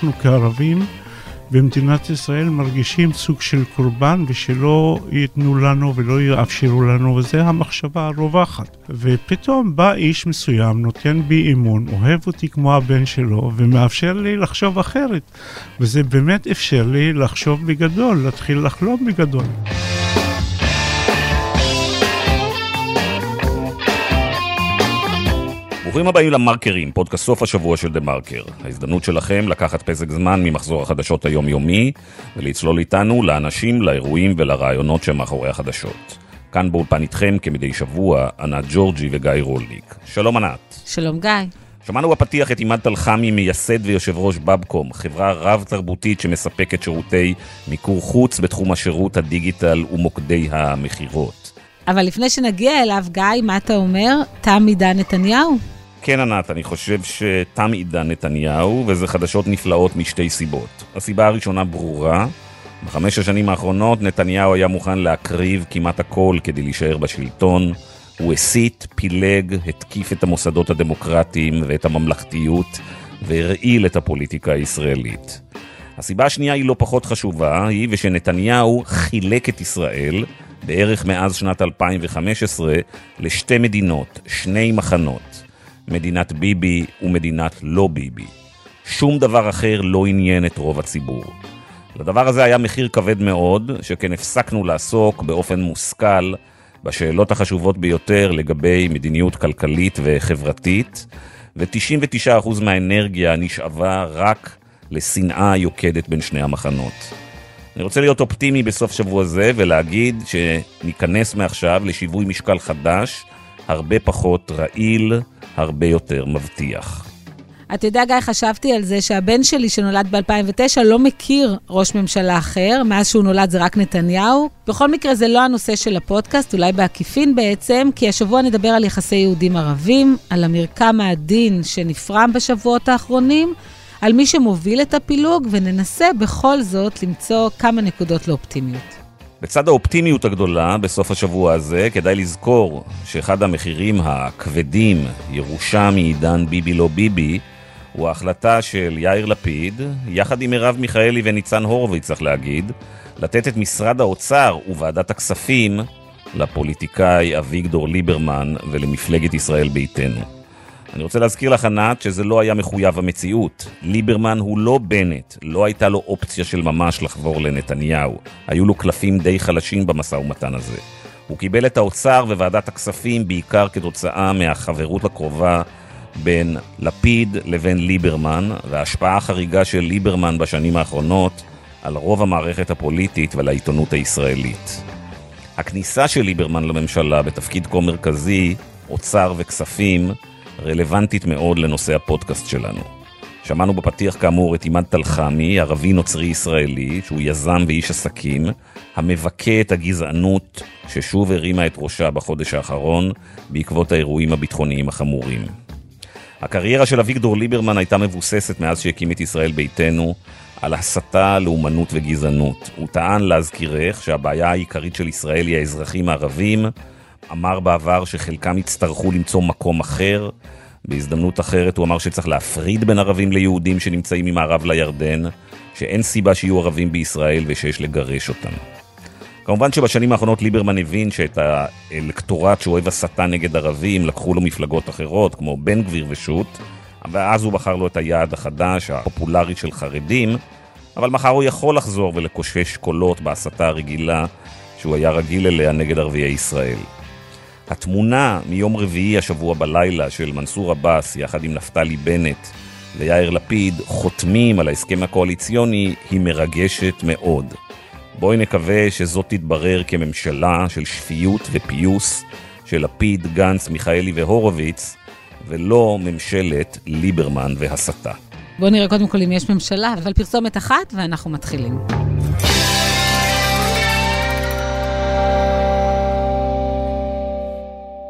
אנחנו כערבים במדינת ישראל מרגישים סוג של קורבן ושלא ייתנו לנו ולא יאפשרו לנו, וזה המחשבה הרווחת. ופתאום בא איש מסוים, נותן בי אמון, אוהב אותי כמו הבן שלו ומאפשר לי לחשוב אחרת, וזה באמת אפשר לי לחשוב בגדול, להתחיל לחלום בגדול. ברוכים הבאים למרקרים, פודקאסט סוף השבוע של דה מרקר. ההזדמנות שלכם לקחת פסק זמן ממחזור החדשות היומיומי ולצלול איתנו לאנשים, לאירועים ולרעיונות שמאחורי החדשות. כאן באולפן איתכם כמדי שבוע, ענת ג'ורג'י וגיא רולניק. שלום ענת. שלום גיא. שמענו בפתיח את עימאד תלחמי, מייסד ויושב ראש בבקום, חברה רב תרבותית שמספקת שירותי מיקור חוץ בתחום השירות, הדיגיטל ומוקדי המחירות. אבל לפני שנגיע אליו, גיא, מה אתה אומר? תם עידן נתניהו? כן ענת, אני חושב שתם עידן נתניהו, וזה חדשות נפלאות משתי סיבות. הסיבה הראשונה ברורה, ב5 השנים האחרונות נתניהו היה מוכן להקריב כמעט הכל כדי להישאר בשלטון. הוא הסית, פילג, התקיף את המוסדות הדמוקרטיים ואת הממלכתיות, והרעיל את הפוליטיקה הישראלית. הסיבה השנייה היא לא פחות חשובה, היא ושנתניהו חילק את ישראל בערך מאז שנת 2015 לשתי מדינות, שני מחנות. מדינת ביבי ומדינת לא ביבי. שום דבר אחר לא עניין את רוב הציבור. לדבר הזה היה מחיר כבד מאוד, שכן הפסקנו לעסוק באופן מושכל בשאלות החשובות ביותר לגבי מדיניות כלכלית וחברתית, ו99% מהאנרגיה נשאבה רק לשנאה יוקדת בין שני המחנות. אני רוצה להיות אופטימי בסוף שבוע זה ולהגיד שניכנס מעכשיו לשיווי משקל חדש, הרבה פחות רעיל, הרבה יותר מבטיח. אתה יודע גיא, חשבתי על זה שהבן שלי שנולד ב-2009 לא מכיר ראש ממשלה אחר, מאז שהוא נולד זה רק נתניהו. בכל מקרה זה לא הנושא של הפודקאסט, אולי בעקיפין בעצם, כי השבוע נדבר על יחסי יהודים ערבים, על המרקם העדין שנפרם בשבועות האחרונים, על מי שמוביל את הפילוג, וננסה בכל זאת למצוא כמה נקודות לאופטימיות. בצד האופטימיות הגדולה בסוף השבוע הזה, כדאי לזכור שאחד המחירים הכבדים, ירושה מעידן ביבי לא ביבי, הוא ההחלטה של יאיר לפיד, יחד עם מרב מיכאלי וניצן הורוביץ, צריך להגיד, לתת את משרד האוצר וועדת הכספים לפוליטיקאי אביגדור ליברמן ולמפלגת ישראל ביתנו. אני רוצה להזכיר לך ענת שזה לא היה מחויב המציאות. ליברמן הוא לא בנט, לא הייתה לו אופציה של ממש לחבור לנתניהו. היו לו קלפים די חלשים במשא ומתן הזה. הוא קיבל את האוצר וועדת הכספים בעיקר כתוצאה מהחברות הקרובה בין לפיד לבין ליברמן, וההשפעה החריגה של ליברמן בשנים האחרונות על רוב המערכת הפוליטית ולעיתונות הישראלית. הכניסה של ליברמן לממשלה בתפקיד כה מרכזי, אוצר וכספים, רלוונטית מאוד לנושא הפודקאסט שלנו. שמענו בפתיח כאמור את עימאד תלחמי, ערבי נוצרי ישראלי, שהוא יזם ואיש עסקים, המבכה את הגזענות ששוב הרימה את ראשה בחודש האחרון בעקבות האירועים הביטחוניים החמורים. הקריירה של אביגדור ליברמן הייתה מבוססת מאז שהקים את ישראל ביתנו על הסתה, לאומנות וגזענות. הוא טען להזכירך שהבעיה העיקרית של ישראל היא האזרחים הערבים, אמר בעבר שחלקם יצטרכו למצוא מקום אחר, בהזדמנות אחרת הוא אמר שצריך להפריד בין ערבים ליהודים שנמצאים ממערב לירדן, שאין סיבה שיהיו ערבים בישראל ושיש לגרש אותם. כמובן שבשנים האחרונות ליברמן הבין שאת האלקטורט שאוהב הסתה נגד ערבים לקחו לו מפלגות אחרות כמו בן גביר ושות, ואז הוא בחר לו את היעד החדש, הפופולרי של חרדים, אבל מחר הוא יכול לחזור ולקושש קולות בהסתה הרגילה שהוא היה רגיל אליה נגד ערביי ישראל. התמונה מיום רביעי השבוע בלילה של מנסור עבאס יחד עם נפתלי בנט ויאיר לפיד חותמים על ההסכם הקואליציוני היא מרגשת מאוד. בואי נקווה שזאת תתברר כממשלה של שפיות ופיוס של לפיד, גנץ, מיכאלי והורוביץ, ולא ממשלת ליברמן והסתה. בואו נראה קודם כל אם יש ממשלה, אבל פרסומת אחת ואנחנו מתחילים.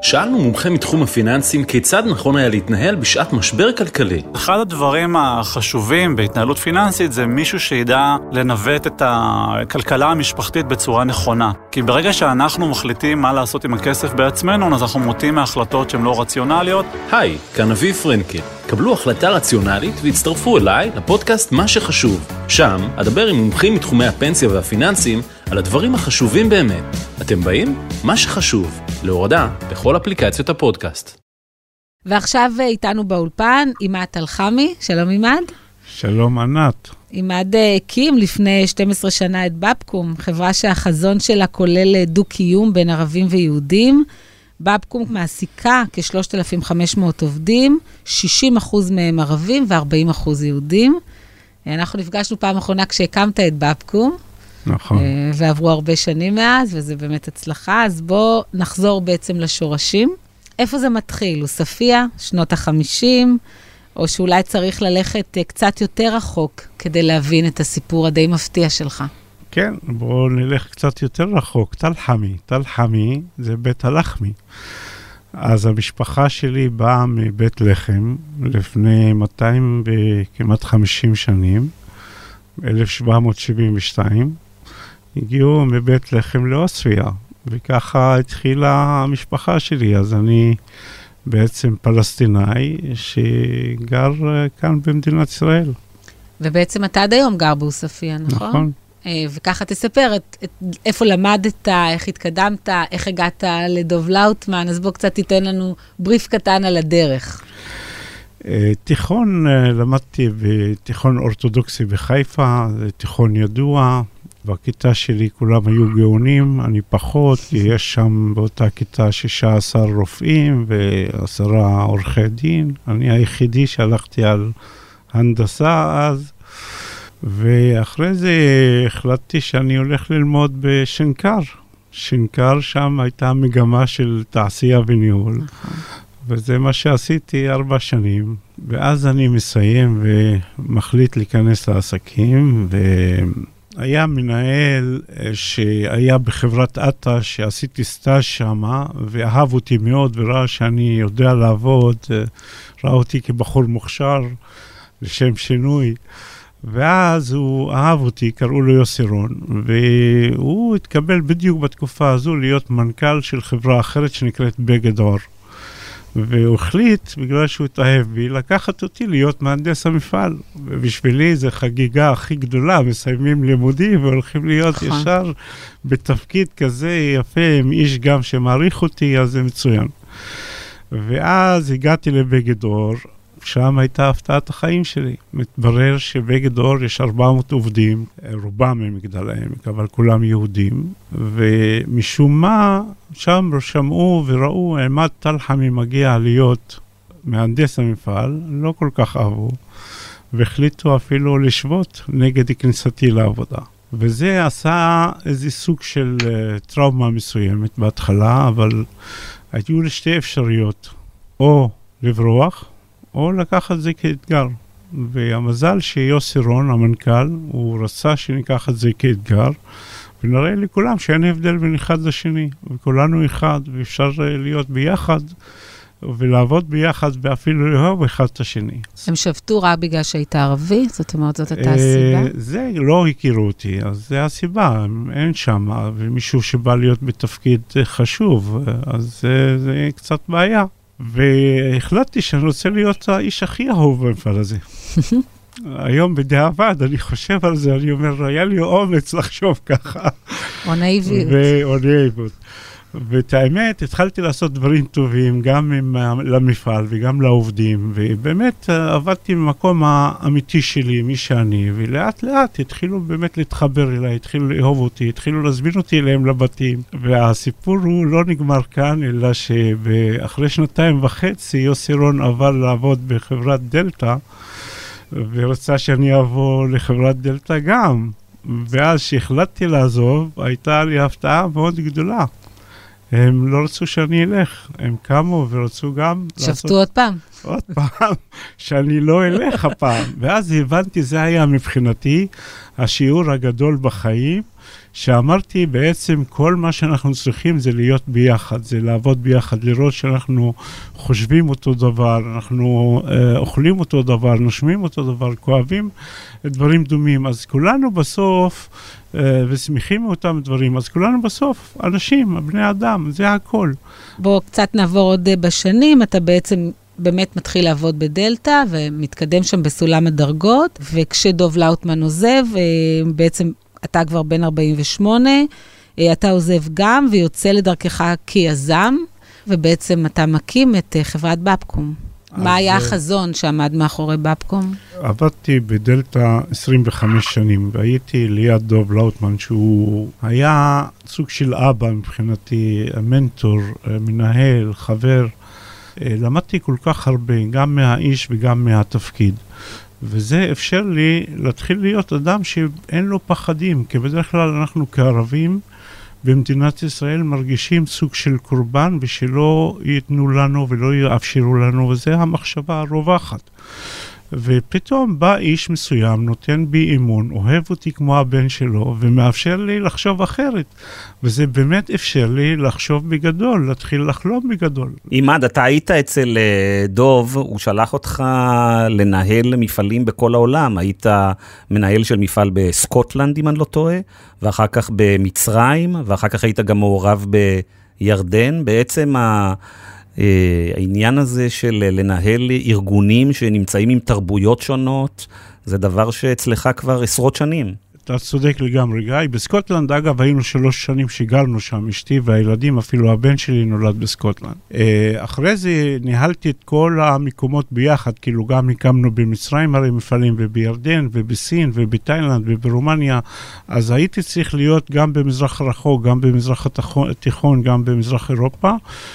שאלנו מומחה מתחום הפיננסים כיצד נכון היה להתנהל בשעת משבר כלכלי. אחד הדברים החשובים בהתנהלות פיננסית זה מישהו שידע לנווט את הכלכלה המשפחתית בצורה נכונה. כי ברגע שאנחנו מחליטים מה לעשות עם הכסף בעצמנו, אז אנחנו מוטים מהחלטות שהן לא רציונליות. היי, כאן אביב פרנקל. קבלו החלטה רציונלית והצטרפו אליי לפודקאסט מה שחשוב. שם אדבר עם מומחים מתחומי הפנסיה והפיננסים על הדברים החשובים באמת. אתם באים? מה שחשוב. להורדה בכל אפליקציות הפודקאסט. ועכשיו איתנו באולפן עימאד אלחמי. שלום עימאד. שלום ענת. עימאד הקים לפני 12 שנה את בבקום, חברה שהחזון שלה כולל דו-קיום בין ערבים ויהודים. בבקום מעסיקה כ-3,500 עובדים, 60% מהם ערבים ו-40% יהודים. אנחנו נפגשנו פעם אחרונה כשהקמת את בבקום. נכון. ועברו הרבה שנים מאז, וזה באמת הצלחה. אז בואו נחזור בעצם לשורשים. איפה זה מתחיל? עוספיה, שנות ה-50, או שאולי צריך ללכת קצת יותר רחוק כדי להבין את הסיפור הדי מפתיע שלך? כן, בואו נלך קצת יותר רחוק. תל-חמי. תל-חמי זה בית הלחמי. אז המשפחה שלי באה מבית לחם לפני 200 וכמעט 50 שנים, 1772. הגיעו מבית לחם לעוספיה, וככה התחילה המשפחה שלי. אז אני בעצם פלסטינאי שגר כאן במדינת ישראל. ובעצם אתה עד היום גר בעוספיה, נכון? נכון. וככה תספר איפה למדת, איך התקדמת, איך הגעת לדוב לאוטמן, אז בוא קצת תיתן לנו בריף קטן על הדרך. תיכון, למדתי בתיכון אורתודוקסי בחיפה, זה תיכון ידוע, בכיתה שלי כולם היו גאונים, אני פחות, כי יש שם באותה כיתה 16 רופאים ו10 עורכי דין, אני היחידי שהלכתי על הנדסה אז, ואחרי זה החלטתי שאני הולך ללמוד בשנקר. שנקר שם הייתה מגמה של תעשייה וניהול. וזה מה שעשיתי 4 שנים. ואז אני מסיים ומחליט להיכנס לעסקים. והיה מנהל שהיה בחברת אטה שעשיתי סטאז' שמה, ואהב אותי מאוד וראה שאני יודע לעבוד. ראה אותי כבחור מוכשר לשם שינוי. ואז הוא אהב אותי, קראו לו יוסי רון, והוא התקבל בדיוק בתקופה הזו להיות מנכ"ל של חברה אחרת שנקראת בגד אור. והוא החליט, בגלל שהוא התאהב בי, לקחת אותי להיות מהנדס המפעל. ובשבילי זו חגיגה הכי גדולה, מסיימים לימודים והולכים להיות ישר בתפקיד כזה יפה, עם איש גם שמעריך אותי, אז זה מצוין. ואז הגעתי לבגד אור, שם הייתה הפתעת החיים שלי. מתברר שבגד אור יש 400 עובדים, רובם ממגדל העמק, אבל כולם יהודים, ומשום מה שם שמעו וראו עימאד תל-חמי מגיע להיות מהנדס המפעל, לא כל כך אהבו, והחליטו אפילו לשבות נגד כניסתי לעבודה. וזה עשה איזה סוג של טראומה מסוימת בהתחלה, אבל היו לי 2 אפשרויות, או לברוח, או לקחת זה כאתגר. והמזל שיוסי רון, המנכ"ל, הוא רצה שניקח את זה כאתגר, ונראה לכולם שאין הבדל בין אחד לשני, וכולנו אחד, ואפשר להיות ביחד, ולעבוד ביחד, ואפילו לאהוב אחד את השני. הם שבתו רק בגלל שהיית ערבי? זאת אומרת, זאת הייתה הסיבה? זה לא הכירו אותי, אז זה הסיבה, אין שם, ומישהו שבא להיות בתפקיד חשוב, אז זה קצת בעיה. והחלטתי שאני רוצה להיות האיש הכי אהוב במפעל הזה. היום בדיעבד, אני חושב על זה, אני אומר, היה לי אומץ לחשוב ככה. או נאיביות. או נאיביות. ואת האמת, התחלתי לעשות דברים טובים, גם למפעל וגם לעובדים, ובאמת עבדתי במקום האמיתי שלי, מי שאני, ולאט לאט התחילו באמת להתחבר אליי, התחילו לאהוב אותי, התחילו להזמין אותי אליהם לבתים, והסיפור הוא לא נגמר כאן, אלא שאחרי 2.5 יוסי רון עבר לעבוד בחברת דלטה, ורצה שאני אבוא לחברת דלטה גם, ואז שהחלטתי לעזוב, הייתה לי הפתעה מאוד גדולה. הם לא רצו שאני אלך, הם קמו ורצו גם שבתו עוד פעם. עוד פעם, שאני לא אלך הפעם. ואז הבנתי, זה היה מבחינתי השיעור הגדול בחיים, שאמרתי בעצם כל מה שאנחנו צריכים זה להיות ביחד, זה לעבוד ביחד, לראות שאנחנו חושבים אותו דבר, אנחנו אוכלים אותו דבר, נושמים אותו דבר, כואבים דברים דומים. אז כולנו בסוף, ושמחים מאותם דברים, אז כולנו בסוף אנשים, בני אדם, זה הכל. בואו קצת נעבור עוד בשנים, אתה בעצם באמת מתחיל לעבוד בדלטה, ומתקדם שם בסולם הדרגות, וכשדוב לאוטמן עוזב, בעצם אתה כבר בן 48, אתה עוזב גם, ויוצא לדרכך כיזם, ובעצם אתה מקים את חברת בפקום. מה היה החזון שעמד מאחורי בפקום? עבדתי בדלטה 25 שנים, והייתי ליד דוב לאוטמן, שהוא היה סוג של אבא מבחינתי, מנטור, מנהל, חבר. למדתי כל כך הרבה, גם מהאיש וגם מהתפקיד. וזה אפשר לי להתחיל להיות אדם שאין לו פחדים, כי בדרך כלל אנחנו כערבים במדינת ישראל מרגישים סוג של קורבן, ושלא ייתנו לנו ולא יאפשרו לנו, וזה המחשבה הרווחת. ופתאום בא איש מסוים, נותן בי אמון, אוהב אותי כמו הבן שלו, ומאפשר לי לחשוב אחרת. וזה באמת אפשר לי לחשוב בגדול, להתחיל לחלום בגדול. אימד, אתה היית אצל דוב, הוא שלח אותך לנהל מפעלים בכל העולם. היית מנהל של מפעל בסקוטלנד, אם אני לא טועה, ואחר כך במצרים, ואחר כך היית גם מעורב בירדן. בעצם העניין הזה של לנהל ארגונים שנמצאים עם תרבויות שונות, זה דבר שאצלך כבר עשרות שנים. אתה צודק לגמרי, גיא. בסקוטלנד, אגב, היינו 3 שנים שגרנו שם, אשתי והילדים, אפילו הבן שלי נולד בסקוטלנד. אחרי זה ניהלתי את כל המקומות ביחד, כאילו גם הקמנו במצרים הרי מפעלים, ובירדן, ובסין, ובתאילנד, וברומניה, אז הייתי צריך להיות גם במזרח הרחוק, גם במזרח התיכון, גם במזרח אירופה,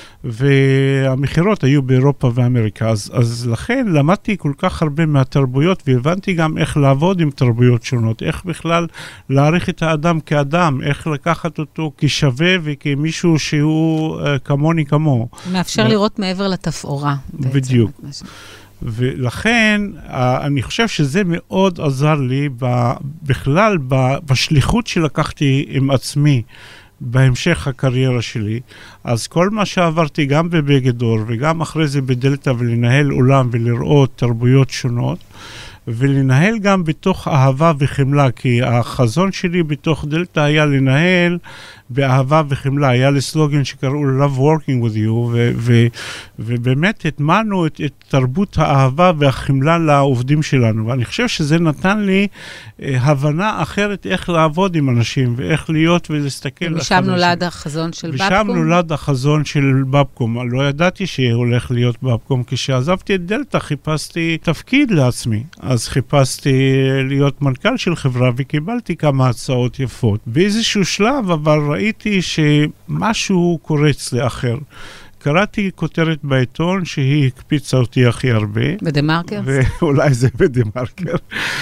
והמחירות היו באירופה ואמריקה, אז לכן למדתי כל כך הרבה מהתרבויות, והבנתי גם איך לעבוד עם תרבויות שונות, איך בכלל להעריך את האדם כאדם, איך לקחת אותו כשווה וכמישהו שהוא כמוני כמו. מאפשר לראות מעבר לתפאורה. בדיוק. ולכן אני חושב שזה מאוד עזר לי בכלל בשליחות שלקחתי עם עצמי, בהמשך הקריירה שלי. אז כל מה שעברתי גם בבגדור וגם אחרי זה בדלטה, ולנהל עולם ולראות תרבויות שונות, ולנהל גם בתוך אהבה וחמלה, כי החזון שלי בתוך דלטה היה לנהל באהבה וחמלה. היה לי סלוגן שקראו Love Working With You, ובאמת התמנו את תרבות האהבה והחמלה לעובדים שלנו, ואני חושב שזה נתן לי הבנה אחרת איך לעבוד עם אנשים, ואיך להיות ולהסתכל. ושם נולד החזון של בפקום? ושם נולד החזון של בפקום. לא ידעתי שהולך להיות בפקום. כשעזבתי את דלטה חיפשתי תפקיד לעצמי, אז חיפשתי להיות מנכ"ל של חברה, וקיבלתי כמה הצעות יפות. באיזשהו שלב אבל ראיתי שמשהו קורץ לאחר. קראתי כותרת בעיתון שהיא הקפיצה אותי הכי הרבה. בדמרקר? ואולי זה בדמרקר.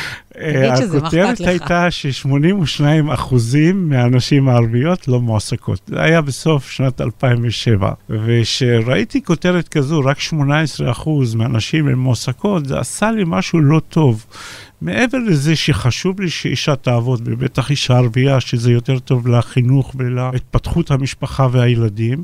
הכותרת הייתה ש82% מהנשים הערביות לא מועסקות. זה היה בסוף שנת 2007. ושראיתי כותרת כזו, רק 18% מהנשים הן מועסקות, זה עשה לי משהו לא טוב. מעבר לזה שחשוב לי שאישה תעבוד, ובטח אישה ערבייה, שזה יותר טוב לחינוך ולהתפתחות המשפחה והילדים,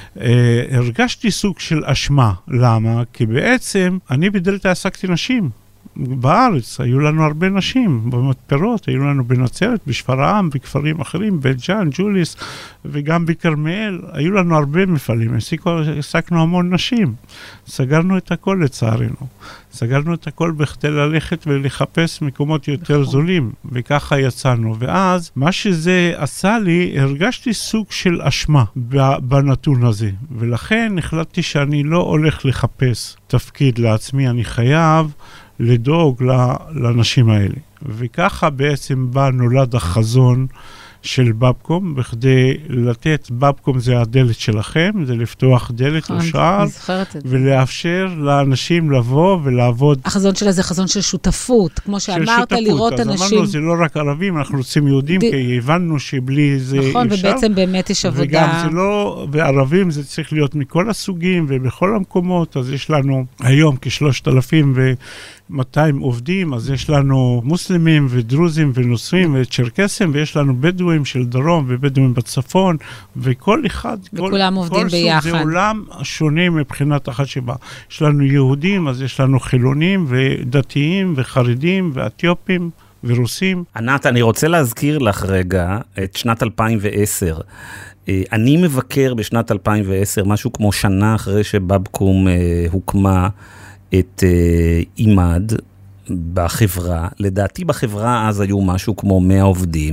הרגשתי סוג של אשמה. למה? כי בעצם אני בדלטה עסקתי נשים. בארץ היו לנו הרבה נשים, במתפרות, היו לנו בנצרת, בשפרעם, בכפרים אחרים, בית ג'אן, ג'וליס, וגם בכרמיאל, היו לנו הרבה מפעלים, עסקנו המון נשים. סגרנו את הכל לצערנו. סגרנו את הכל בכדי ללכת ולחפש מקומות יותר זולים, וככה יצאנו. ואז מה שזה עשה לי, הרגשתי סוג של אשמה בנתון הזה, ולכן החלטתי שאני לא הולך לחפש תפקיד לעצמי, אני חייב לדאוג לאנשים האלה. וככה בעצם נולד החזון של בפקום, בכדי לתת, בפקום זה הדלת שלכם, זה לפתוח דלת או שער, ולאפשר לאנשים לבוא ולעבוד. החזון שלה זה חזון של שותפות, כמו שאמרת, לראות אנשים. אז אמרנו, זה לא רק ערבים, אנחנו רוצים יהודים, כי הבנו שבלי זה אפשר. נכון, ובעצם באמת יש עבודה. וגם זה לא, וערבים זה צריך להיות מכל הסוגים ובכל המקומות, אז יש לנו היום כ3,200 עובדים, אז יש לנו מוסלמים ודרוזים ונוצרים וצ'רקסים, ויש לנו בדואים, בדואים של דרום ובדואים בצפון, וכל אחד, וכולם עובדים ביחד. זה עולם שונה מבחינת החשיבה. יש לנו יהודים, אז יש לנו חילונים ודתיים וחרדים ואתיופים ורוסים. ענת, אני רוצה להזכיר לך רגע את שנת 2010. אני מבקר בשנת 2010, משהו כמו שנה אחרי שבבקום הוקמה את אימד בחברה. לדעתי בחברה אז היו משהו כמו 100 עובדים,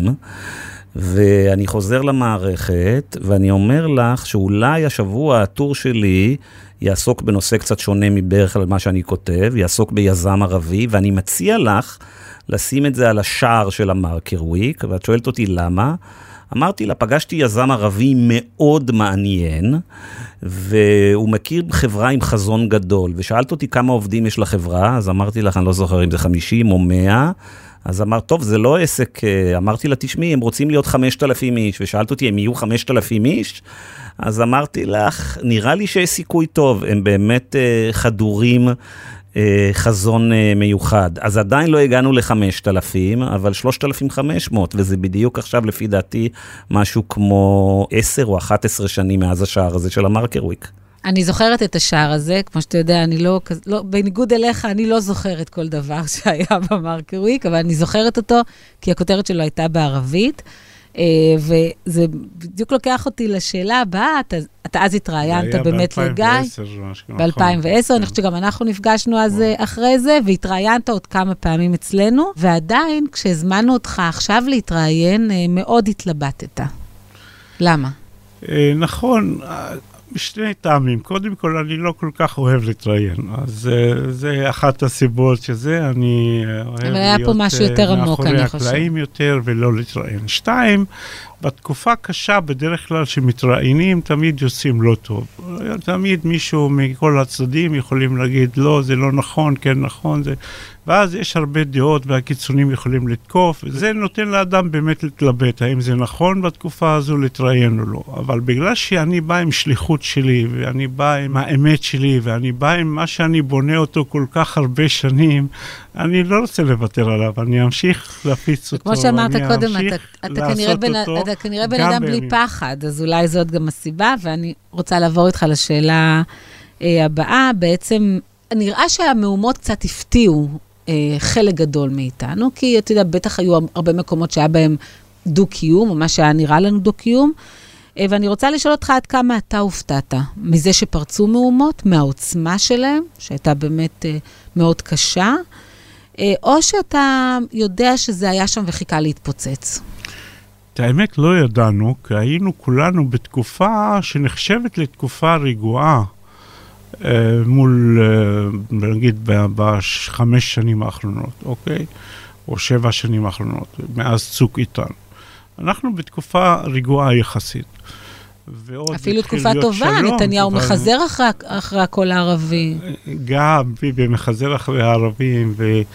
ואני חוזר למערכת, ואני אומר לך שאולי השבוע הטור שלי יעסוק בנושא קצת שונה מבערך על מה שאני כותב, יעסוק ביזם ערבי, ואני מציע לך לשים את זה על השער של המרקר וויק, ואת שואלת אותי למה. אמרתי לה, פגשתי יזם ערבי מאוד מעניין, והוא מכיר חברה עם חזון גדול, ושאלת אותי כמה עובדים יש לחברה, אז אמרתי לך, אני לא זוכר אם זה 50 או 100, אז אמרת, טוב, זה לא עסק, אמרתי לה, תשמעי, הם רוצים להיות 5,000 איש, ושאלת אותי, הם יהיו 5,000 איש? אז אמרתי לך, נראה לי שיש סיכוי טוב, הם באמת חדורים, חזון מיוחד. אז עדיין לא הגענו ל-5,000, אבל 3,500, וזה בדיוק עכשיו לפי דעתי משהו כמו 10 או 11 שנים מאז השער הזה של המרקר וויק. אני זוכרת את השער הזה, כמו שאתה יודע, אני לא, בניגוד אליך, אני לא זוכרת כל דבר שהיה במרקר וויק, אבל אני זוכרת אותו, כי הכותרת שלו הייתה בערבית, וזה בדיוק לוקח אותי לשאלה הבאה, אתה אז התראיינת באמת לגיא. ב-2010, אני חושבת שגם אנחנו נפגשנו אז אחרי זה, והתראיינת עוד כמה פעמים אצלנו, ועדיין כשהזמנו אותך עכשיו להתראיין, מאוד התלבטת. למה? נכון, בשני טעמים. קודם כל, אני לא כל כך אוהב להתראיין. אז זה אחת הסיבות שזה, אני אוהב להיות מאחורי הקלעים יותר ולא להתראיין. 2, בתקופה קשה, בדרך כלל שמתראיינים, תמיד יוצאים לא טוב. תמיד מישהו מכל הצדדים יכולים להגיד, לא, זה לא נכון, כן נכון, זה... ואז יש הרבה דעות והקיצונים יכולים לתקוף, וזה נותן לאדם באמת להתלבט, האם זה נכון בתקופה הזו להתראיין או לא. אבל בגלל שאני בא עם שליחות שלי, ואני בא עם האמת שלי, ואני בא עם מה שאני בונה אותו כל כך הרבה שנים, אני לא רוצה לוותר עליו, אני אמשיך להפיץ אותו. כמו שאמרת קודם, אתה כנראה בן אדם בלי פחד, אז אולי זאת גם הסיבה, ואני רוצה לעבור איתך לשאלה הבאה. בעצם נראה שהמהומות קצת הפתיעו חלק גדול מאיתנו, כי אתה יודע, בטח היו הרבה מקומות שהיה בהם דו-קיום, או מה שהיה נראה לנו דו-קיום, ואני רוצה לשאול אותך עד כמה אתה הופתעת מזה שפרצו מהומות, מהעוצמה שלהם, שהייתה באמת מאוד קשה, או שאתה יודע שזה היה שם וחיכה להתפוצץ? את האמת לא ידענו, כי היינו כולנו בתקופה שנחשבת לתקופה רגועה, מול, נגיד, ב5 שנים האחרונות, אוקיי? או 7 שנים האחרונות, מאז צוק איתן. אנחנו בתקופה רגועה יחסית. אפילו תקופה טובה, נתניהו מחזר אחרי הכל הערבי. גם, ביבי מחזר אחרי הערבים,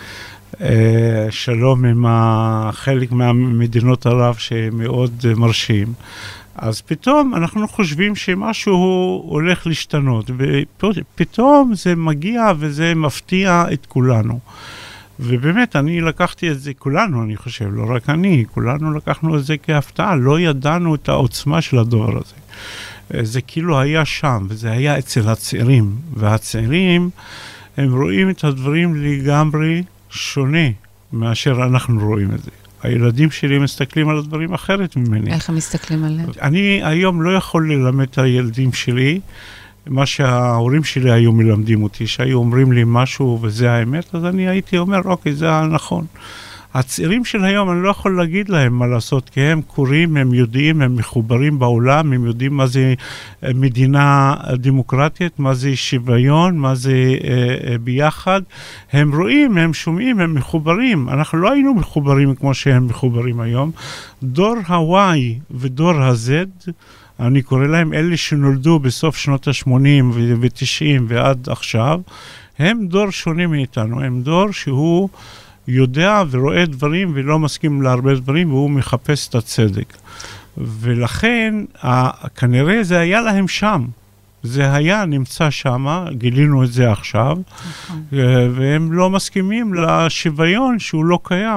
ושלום עם חלק מהמדינות ערב שמאוד מרשים. אז פתאום אנחנו חושבים שמשהו הולך להשתנות, ופתאום זה מגיע וזה מפתיע את כולנו. ובאמת, אני לקחתי את זה, כולנו, אני חושב, לא רק אני, כולנו לקחנו את זה כהפתעה, לא ידענו את העוצמה של הדבר הזה. זה כאילו היה שם, וזה היה אצל הצעירים, והצעירים, הם רואים את הדברים לגמרי שונה מאשר אנחנו רואים את זה. הילדים שלי מסתכלים על הדברים אחרת ממני. איך הם מסתכלים עליהם? אני היום לא יכול ללמד את הילדים שלי, מה שההורים שלי היו מלמדים אותי, שהיו אומרים לי משהו וזה האמת, אז אני הייתי אומר, אוקיי, זה הנכון. הצעירים של היום, אני לא יכול להגיד להם מה לעשות, כי הם קוראים, הם יודעים, הם מחוברים בעולם, הם יודעים מה זה מדינה דמוקרטית, מה זה שוויון, מה זה ביחד. הם רואים, הם שומעים, הם מחוברים. אנחנו לא היינו מחוברים כמו שהם מחוברים היום. דור ה-Y ודור ה-Z, אני קורא להם אלה שנולדו בסוף שנות ה-80 ו-90 ועד עכשיו, הם דור שונה מאיתנו, הם דור שהוא יודע ורואה דברים ולא מסכים להרבה דברים, והוא מחפש את הצדק. ולכן, כנראה זה היה להם שם. זה היה נמצא שם, גילינו את זה עכשיו, והם לא מסכימים לשוויון שהוא לא קיים.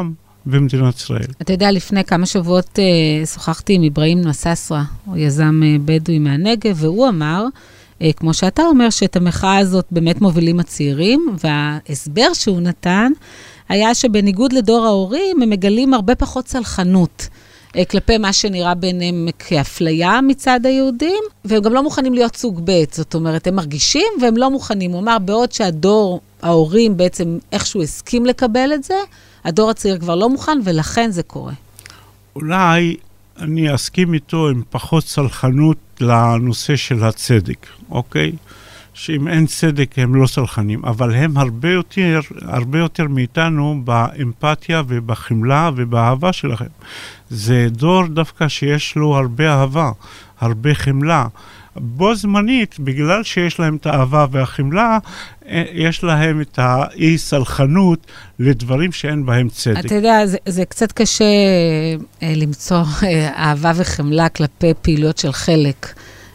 במדינת ישראל. אתה יודע, לפני כמה שבועות שוחחתי עם אברהים נססרה, הוא יזם בדואי מהנגב, והוא אמר, כמו שאתה אומר, שאת המחאה הזאת באמת מובילים הצעירים, וההסבר שהוא נתן היה שבניגוד לדור ההורים, הם מגלים הרבה פחות צלחנות כלפי מה שנראה ביניהם כאפליה מצד היהודים, והם גם לא מוכנים להיות סוג ב', זאת אומרת, הם מרגישים והם לא מוכנים. הוא אמר, בעוד שהדור ההורים בעצם איכשהו הסכים לקבל את זה, הדור הצעיר כבר לא מוכן, ולכן זה קורה. אולי אני אסכים איתו עם פחות סלחנות לנושא של הצדק, אוקיי? שאם אין צדק הם לא סלחנים, אבל הם הרבה יותר מאיתנו באמפתיה ובחמלה ובאהבה שלכם. זה דור דווקא שיש לו הרבה אהבה, הרבה חמלה. בו זמנית, בגלל שיש להם את האהבה והחמלה, יש להם את האי סלחנות לדברים שאין בהם צדק. אתה יודע, זה קצת קשה למצוא אהבה וחמלה כלפי פעילויות של חלק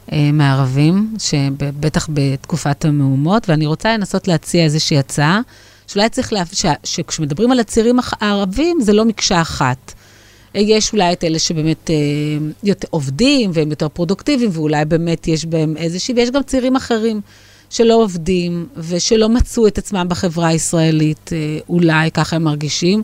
מערבים, שבטח בתקופת המהומות, ואני רוצה לנסות להציע איזושהי הצעה, שאולי צריך שכשמדברים על הצעירים הערבים, זה לא מקשה אחת. יש אולי את אלה שבאמת יותר עובדים, והם יותר פרודוקטיביים, ואולי באמת יש בהם איזושהי, ויש גם צעירים אחרים שלא עובדים, ושלא מצאו את עצמם בחברה הישראלית, אולי ככה הם מרגישים,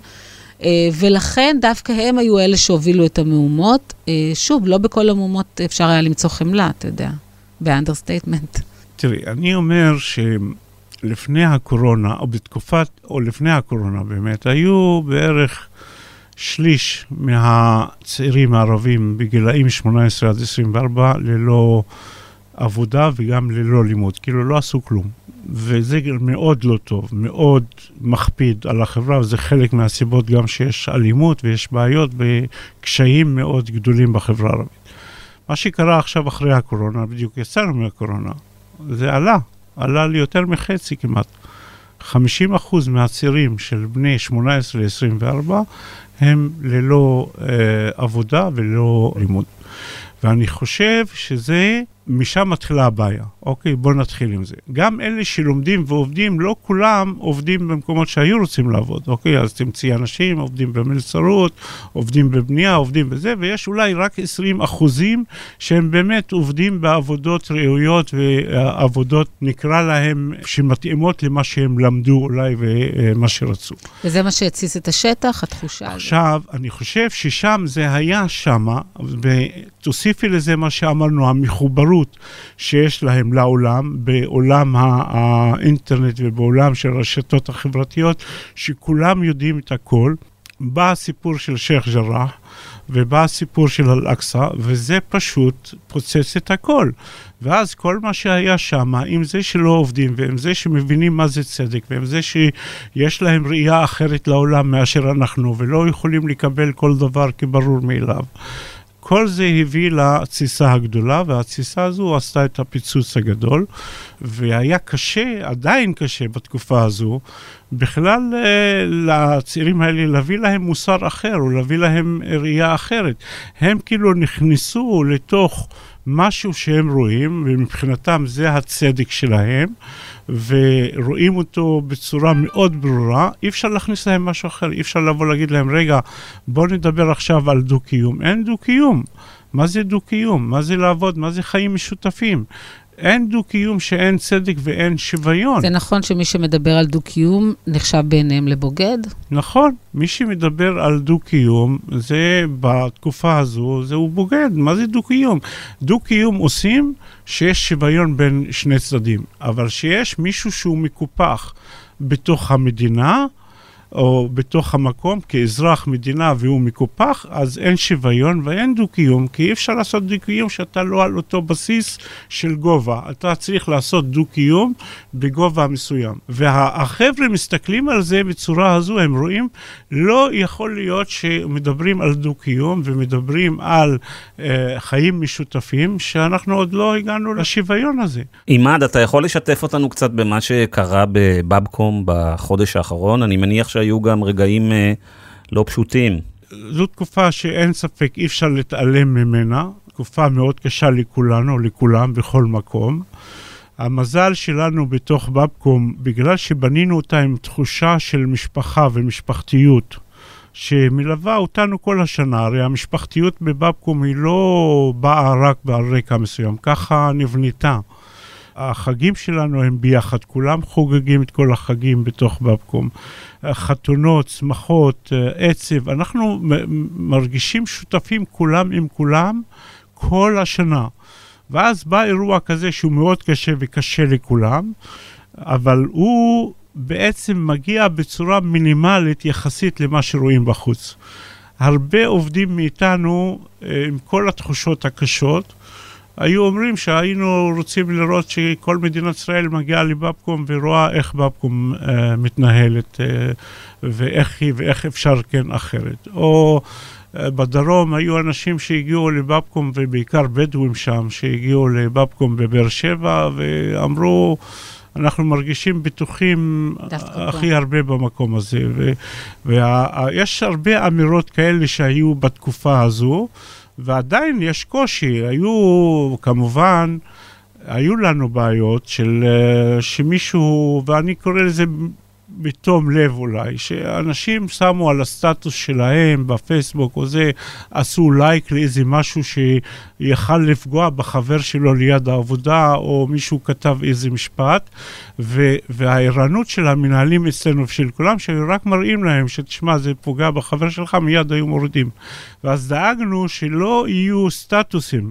ולכן דווקא הם היו אלה שהובילו את המהומות. שוב, לא בכל המהומות אפשר היה למצוא חמלה, אתה יודע, באנדרסטייטמנט. תראי, אני אומר שלפני הקורונה, או לפני הקורונה באמת, היו בערך שליש מהצעירים הערבים בגילאים 18 עד 24 ללא עבודה וגם ללא לימוד, כאילו לא עשו כלום. וזה מאוד לא טוב, מאוד מכביד על החברה, וזה חלק מהסיבות גם שיש אלימות ויש בעיות וקשיים מאוד גדולים בחברה הערבית. מה שקרה עכשיו אחרי הקורונה, בדיוק יצאנו מהקורונה, זה עלה ליותר מחצי כמעט. 50% מהצעירים של בני 18 ל-24 הם ללא עבודה וללא לימוד. ואני חושב שזה, משם מתחילה הבעיה. אוקיי, בוא נתחיל עם זה. גם אלה שלומדים ועובדים, לא כולם עובדים במקומות שהיו רוצים לעבוד. אוקיי, אז תמצאי אנשים, עובדים במלצרות, עובדים בבנייה, עובדים בזה, ויש אולי רק 20% שהם באמת עובדים בעבודות ראויות, ועבודות נקרא להם שמתאימות למה שהם למדו אולי ומה שרצו. וזה מה שהציס את השטח, התחושה הזאת. עכשיו, אני חושב ששם זה היה שמה, ותוסיפי לזה מה שאמרנו, המחוברות שיש להם לעולם, בעולם האינטרנט ובעולם של הרשתות החברתיות, שכולם יודעים את הכל. בא הסיפור של שייח ג'ראח, ובא הסיפור של אל-אקצא, וזה פשוט פוצץ את הכל. ואז כל מה שהיה שם, עם זה שלא עובדים, ועם זה שמבינים מה זה צדק, ועם זה שיש להם ראייה אחרת לעולם מאשר אנחנו, ולא יכולים לקבל כל דבר כברור מאליו. כל זה הביא לתסיסה הגדולה, והתסיסה הזו עשתה את הפיצוץ הגדול, והיה קשה, עדיין קשה בתקופה הזו, בכלל לצעירים האלה להביא להם מוסר אחר, או להביא להם ראייה אחרת. הם כאילו נכנסו לתוך משהו שהם רואים, ומבחינתם זה הצדק שלהם, ורואים אותו בצורה מאוד ברורה. אי אפשר להכניס להם משהו אחר, אי אפשר לבוא להגיד להם, רגע, בוא נדבר עכשיו על דו-קיום. אין דו-קיום. מה זה דו-קיום? מה זה לעבוד? מה זה חיים משותפים? אין דו-קיום שאין צדק ואין שוויון. זה נכון שמי שמדבר על דו-קיום נחשב ביניהם לבוגד? נכון. מי שמדבר על דו-קיום, זה בתקופה הזו, זהו בוגד. מה זה דו-קיום? דו-קיום עושים שיש שוויון בין שני צדדים. אבל שיש מישהו שהוא מקופח בתוך המדינה, או בתוך המקום, כאזרח מדינה והוא מקופח, אז אין שוויון ואין דו-קיום, כי אי אפשר לעשות דו-קיום שאתה לא על אותו בסיס של גובה. אתה צריך לעשות דו-קיום בגובה מסוים. והחבר'ה מסתכלים על זה בצורה הזו, הם רואים, לא יכול להיות שמדברים על דו-קיום ומדברים על חיים משותפים, שאנחנו עוד לא הגענו לשוויון הזה. אימד, אתה יכול לשתף אותנו קצת במה שקרה בבאבקום בחודש האחרון? אני מניח שהיו גם רגעים לא פשוטים. זו תקופה שאין ספק, אי אפשר להתעלם ממנה. תקופה מאוד קשה לכולנו, לכולם, בכל מקום. המזל שלנו בתוך בבקום, בגלל שבנינו אותה עם תחושה של משפחה ומשפחתיות, שמלווה אותנו כל השנה. הרי המשפחתיות בבבקום היא לא באה רק בעל רקע מסוים, ככה נבנתה. החגים שלנו הם ביחד, כולם חוגגים את כל החגים בתוך בבקום. חתונות, שמחות, עצב, אנחנו מרגישים שותפים כולם עם כולם כל השנה. ואז בא אירוע כזה שהוא מאוד קשה וקשה לכולם, אבל הוא בעצם מגיע בצורה מינימלית יחסית למה שרואים בחוץ. הרבה עובדים מאיתנו עם כל התחושות הקשות, היו אומרים שהיינו רוצים לראות שכל מדינת ישראל מגיעה לבבקום ורואה איך בבקום מתנהלת ואיך אפשר כן אחרת. או בדרום היו אנשים שהגיעו לבבקום ובעיקר בדואים שם שהגיעו לבבקום בבאר שבע ואמרו אנחנו מרגישים בטוחים הכי הרבה במקום הזה. ויש הרבה אמירות כאלה שהיו בתקופה הזו ועדיין יש קושי, כמובן, היו לנו בעיות של שמישהו, ואני קורא לזה בתום לב אולי, שאנשים שמו על הסטטוס שלהם בפייסבוק או זה, עשו לייק לאיזה משהו שיכל לפגוע בחבר שלו ליד העבודה, או מישהו כתב איזה משפט, והערנות של המנהלים אצלנו ושל כולם, שרק מראים להם שתשמע, זה פוגע בחבר שלך, מיד היו מורידים. ואז דאגנו שלא יהיו סטטוסים,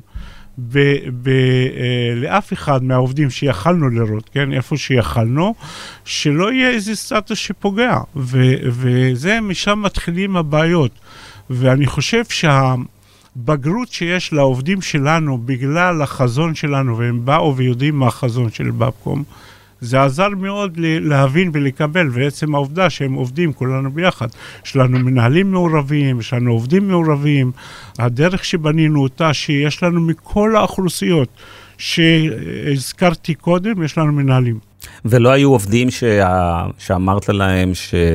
לאף אחד מהעובדים שיכלנו לראות, כן, איפה שיכלנו, שלא יהיה איזה סטטוס שפוגע, וזה משם מתחילים הבעיות, ואני חושב שהבגרות שיש לעובדים שלנו בגלל החזון שלנו, והם באו ויודעים מה החזון של בבקום, זה עזר מאוד להבין ולקבל, ועצם העובדה שהם עובדים כולנו ביחד. יש לנו מנהלים מעורבים, יש לנו עובדים מעורבים, הדרך שבנינו אותה, שיש לנו מכל האוכלוסיות שהזכרתי קודם, יש לנו מנהלים. ולא היו עובדים שאמרת להם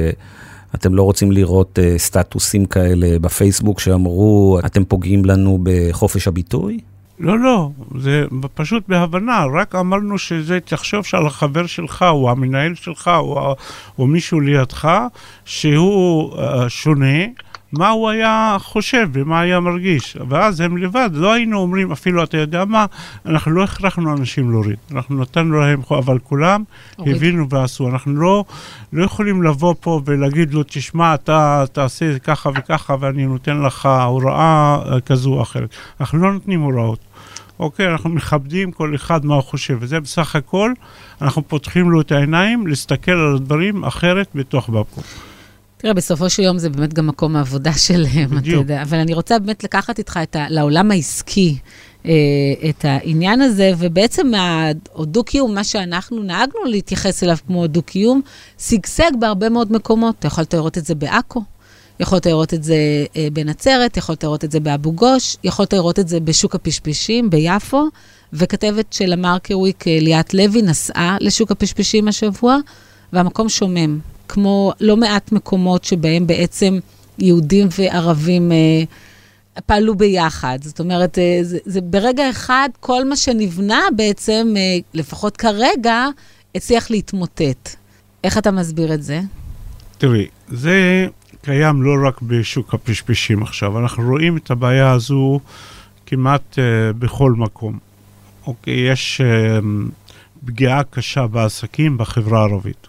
שאתם לא רוצים לראות סטטוסים כאלה בפייסבוק, שאמרו, אתם פוגעים לנו בחופש הביטוי? לא, זה פשוט בהבנה, רק אמרנו שזה תחשוב שעל החבר שלך, או המנהל שלך, או מישהו לידך, שהוא שונה, מה הוא היה חושב ומה היה מרגיש. ואז הם לבד, לא היינו אומרים, אפילו אתה יודע מה, אנחנו לא הכרחנו אנשים להוריד. אנחנו נתנו להם, אבל כולם הבינו ועשו. אנחנו לא יכולים לבוא פה ולהגיד לו, תשמע, אתה תעשה ככה וככה, ואני נותן לך הוראה כזו או אחרת. אנחנו לא נותנים הוראות. אוקיי, אנחנו מכבדים כל אחד מה הוא חושב, וזה בסך הכל, אנחנו פותחים לו את העיניים, להסתכל על הדברים אחרת בתוך בבקום. תראה, בסופו של יום זה באמת גם מקום העבודה שלהם, אתה יודע, אבל אני רוצה באמת לקחת איתך לעולם העסקי, את העניין הזה, ובעצם הדו-קיום, מה שאנחנו נהגנו להתייחס אליו כמו דו-קיום, סגסג בהרבה מאוד מקומות. אתה יכול לראות את זה בעכו, יכולת לראות את זה בנצרת, יכולת לראות את זה באבו גוש, יכולת לראות את זה בשוק הפשפשים, ביפו, וכתבת של המרקר וויק, ליאת לוי, נסעה לשוק הפשפשים השבוע, והמקום שומם, כמו לא מעט מקומות שבהם בעצם יהודים וערבים פעלו ביחד. זאת אומרת, זה ברגע אחד, כל מה שנבנה בעצם, לפחות כרגע, הצליח להתמוטט. איך אתה מסביר את זה? תראי, זה קיים לא רק בשוק הפשפשים עכשיו, אנחנו רואים את הבעיה הזו כמעט בכל מקום. אוקיי, יש פגיעה קשה בעסקים בחברה הערבית,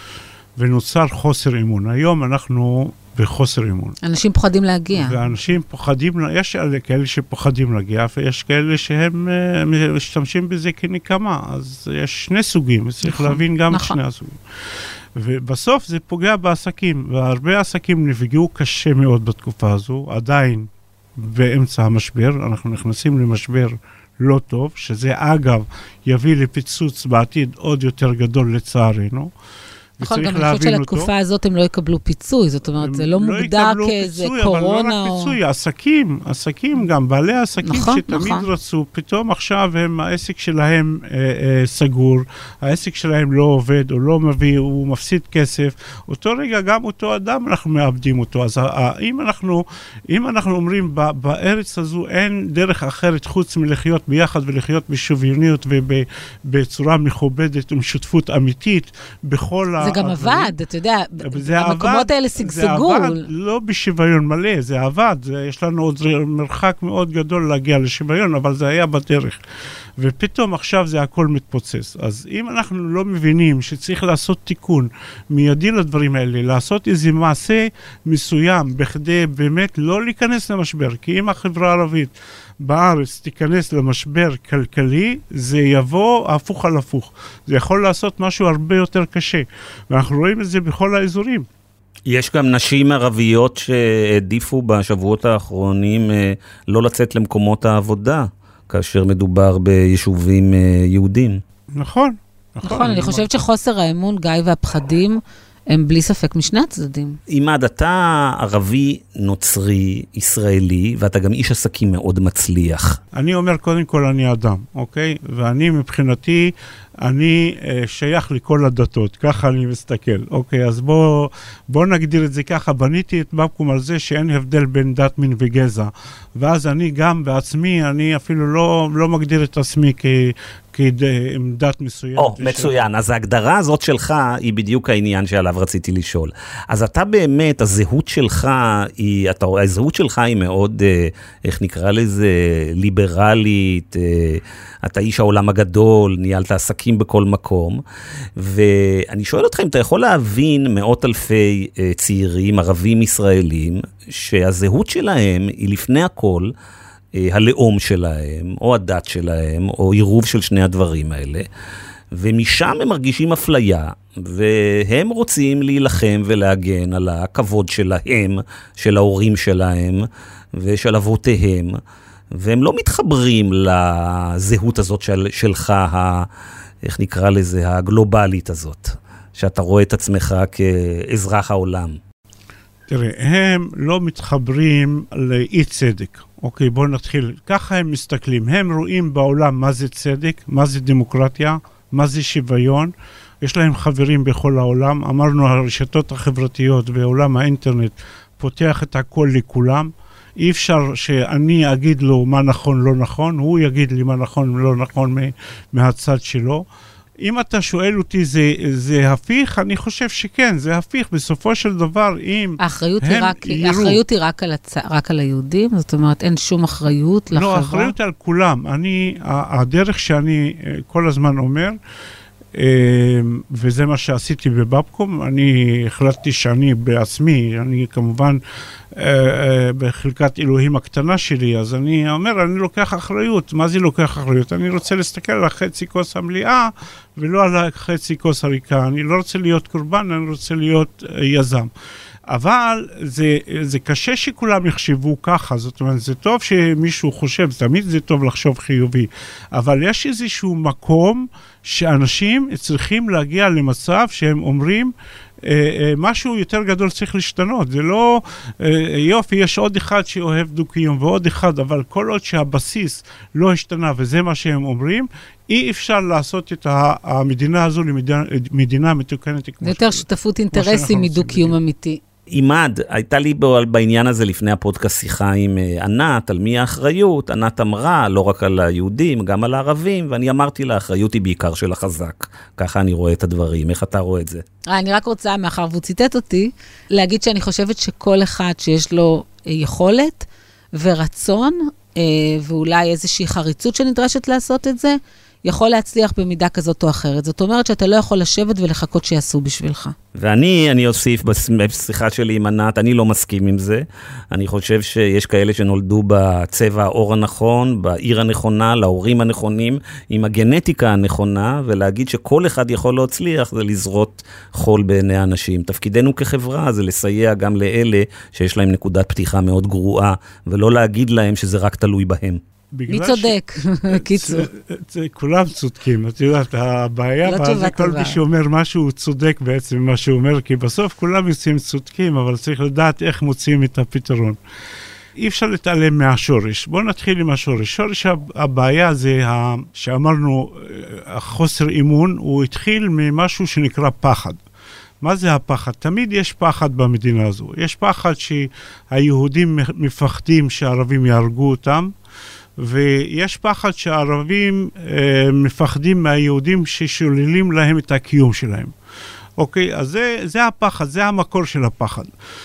ונוצר חוסר אמון. היום אנחנו בחוסר אמון. אנשים פוחדים להגיע. ואנשים פוחדים, יש כאלה שפוחדים להגיע, ויש כאלה שהם משתמשים בזה כנקמה. אז יש שני סוגים, צריך להבין גם את שני הסוגים. ובסוף זה פוגע בעסקים, והרבה עסקים נפגעו קשה מאוד בתקופה הזו, עדיין באמצע המשבר, אנחנו נכנסים למשבר לא טוב, שזה אגב יביא לפיצוץ בעתיד עוד יותר גדול לצערנו. נכון, גם אני חושבת שלתקופה הזאת הם לא יקבלו פיצוי, זאת אומרת, זה לא מוגדר כאיזה קורונה או... אבל לא רק פיצוי, עסקים גם, בעלי עסקים שתמיד רצו, פתאום עכשיו העסק שלהם סגור, העסק שלהם לא עובד או לא מביא, הוא מפסיד כסף, אותו רגע גם אותו אדם אנחנו מאבדים אותו, אז אם אנחנו אומרים בארץ הזו אין דרך אחרת חוץ מלחיות ביחד ולחיות בשוויוניות ובצורה מכובדת ומשותפות אמיתית בכל זה גם עבד, אתה יודע, המקומות האלה סגסגו. זה עבד לא בשוויון מלא, זה עבד, יש לנו עוד מרחק מאוד גדול להגיע לשוויון, אבל זה היה בדרך. ופתאום עכשיו זה הכל מתפוצץ. אז אם אנחנו לא מבינים שצריך לעשות תיקון מיידי לדברים האלה, לעשות איזה מעשה מסוים, בכדי באמת לא להיכנס למשבר, כי אם החברה הערבית בארץ תיכנס למשבר כלכלי, זה יבוא הפוך על הפוך. זה יכול לעשות משהו הרבה יותר קשה. ואנחנו רואים את זה בכל האזורים. יש גם נשים ערביות שהעדיפו בשבועות האחרונים לא לצאת למקומות העבודה, כאשר מדובר ביישובים יהודים. נכון. נכון, אני חושבת שחוסר האמון, גיא, והפחדים, הם בלי ספק משני הצדדים. עימאד, אתה ערבי, נוצרי, ישראלי, ואתה גם איש עסקים מאוד מצליח. אני אומר קודם כל אני אדם, אוקיי? ואני מבחינתי, אני שייך לכל הדתות, ככה אני מסתכל, אוקיי? אז בוא נגדיר את זה ככה, בניתי את מבקום על זה שאין הבדל בין דת, מין וגזע, ואז אני גם בעצמי, אני אפילו לא מגדיר את עצמי כדת מסוים. מצוין, אז ההגדרה הזאת שלך היא בדיוק העניין שעליו רציתי לשאול. אז אתה באמת, הזהות שלך היא מאוד, איך נקרא לזה, ליברלית, אתה איש העולם הגדול, ניהלת עסקים בכל מקום, ואני שואל אותך אם אתה יכול להבין מאות אלפי צעירים, ערבים ישראלים, שהזהות שלהם היא לפני הכל, הלאום שלהם, או הדת שלהם, או עירוב של שני הדברים האלה, ומשם הם מרגישים אפליה, והם רוצים להילחם ולהגן על הכבוד שלהם, של ההורים שלהם, ושל אבותיהם, והם לא מתחברים לזהות הזאת שלך, איך נקרא לזה, הגלובלית הזאת, שאתה רואה את עצמך כאזרח העולם. תראה, הם לא מתחברים לאי צדק. אוקיי, בואו נתחיל. ככה הם מסתכלים. הם רואים בעולם מה זה צדק, מה זה דמוקרטיה, מה זה שוויון. יש להם חברים בכל העולם. אמרנו, הרשתות החברתיות ועולם האינטרנט פותח את הכל לכולם. אי אפשר שאני אגיד לו מה נכון, לא נכון. הוא יגיד לי מה נכון, לא נכון מהצד שלו. אם אתה שואל אותי, זה הפיך? אני חושב שכן, זה הפיך. בסופו של דבר, אם האחריות היא רק על היהודים? זאת אומרת, אין שום אחריות לחברה? לא, האחריות על כולם. הדרך שאני כל הזמן אומר, וזה מה שעשיתי בבבקום, אני החלטתי שאני בעצמי, אני כמובן בחלקת אלוהים הקטנה שלי, אז אני אומר, אני לוקח אחריות. מה זה לוקח אחריות? אני רוצה להסתכל על החצי כוס המלאה, ולא על החצי כוס הריקה. אני לא רוצה להיות קורבן, אני רוצה להיות יזם. אבל זה קשה שכולם יחשבו ככה, זאת אומרת, זה טוב שמישהו חושב, תמיד זה טוב לחשוב חיובי, אבל יש איזשהו מקום שאנשים צריכים להגיע למצב שהם אומרים, משהו יותר גדול צריך להשתנות, זה לא יופי, יש עוד אחד שאוהב דו-קיום ועוד אחד, אבל כל עוד שהבסיס לא השתנה וזה מה שהם אומרים, אי אפשר לעשות את המדינה הזו למדינה מתוקנת. זה יותר שותפות אינטרסים מדו-קיום אמיתי. עימאד, הייתה לי בעניין הזה לפני הפודקאסט שיחה עם ענת, על מי האחריות. ענת אמרה, לא רק על היהודים, גם על הערבים, ואני אמרתי לה, האחריות היא בעיקר של החזק. ככה אני רואה את הדברים. איך אתה רואה את זה? אני רק רוצה, מאחר והוא ציטט אותי, להגיד שאני חושבת שכל אחד שיש לו יכולת ורצון, ואולי איזושהי חריצות שנדרשת לעשות את זה, יכול להצליח במידה כזאת או אחרת. זאת אומרת שאתה לא יכול לשבת ולחכות שיעשו בשבילך. ואני אוסיף בשיחה שלי עם ענת, אני לא מסכים עם זה. אני חושב שיש כאלה שנולדו בצבע האור הנכון, בעיר הנכונה, להורים הנכונים, עם הגנטיקה הנכונה, ולהגיד שכל אחד יכול להצליח, זה לזרות חול בעיני האנשים. תפקידנו כחברה זה לסייע גם לאלה שיש להם נקודת פתיחה מאוד גרועה, ולא להגיד להם שזה רק תלוי בהם. מי צודק? קיצור. כולם צודקים, את יודעת, הבעיה, זה כל מי שאומר משהו הוא צודק בעצם מה שהוא אומר, כי בסוף כולם יוצאים צודקים, אבל צריך לדעת איך מוצאים את הפתרון. אי אפשר להתעלם מהשורש. בואו נתחיל עם השורש. שורש הבעיה זה שאמרנו, החוסר אימון, הוא התחיל ממשהו שנקרא פחד. מה זה הפחד? תמיד יש פחד במדינה הזו. יש פחד שהיהודים מפחדים שהערבים יהרגו אותם, ויש פחד שהערבים מפחדים מהיהודים ששוללים להם את הקיום שלהם. אוקיי, אז זה הפחד, זה המקור של הפחד.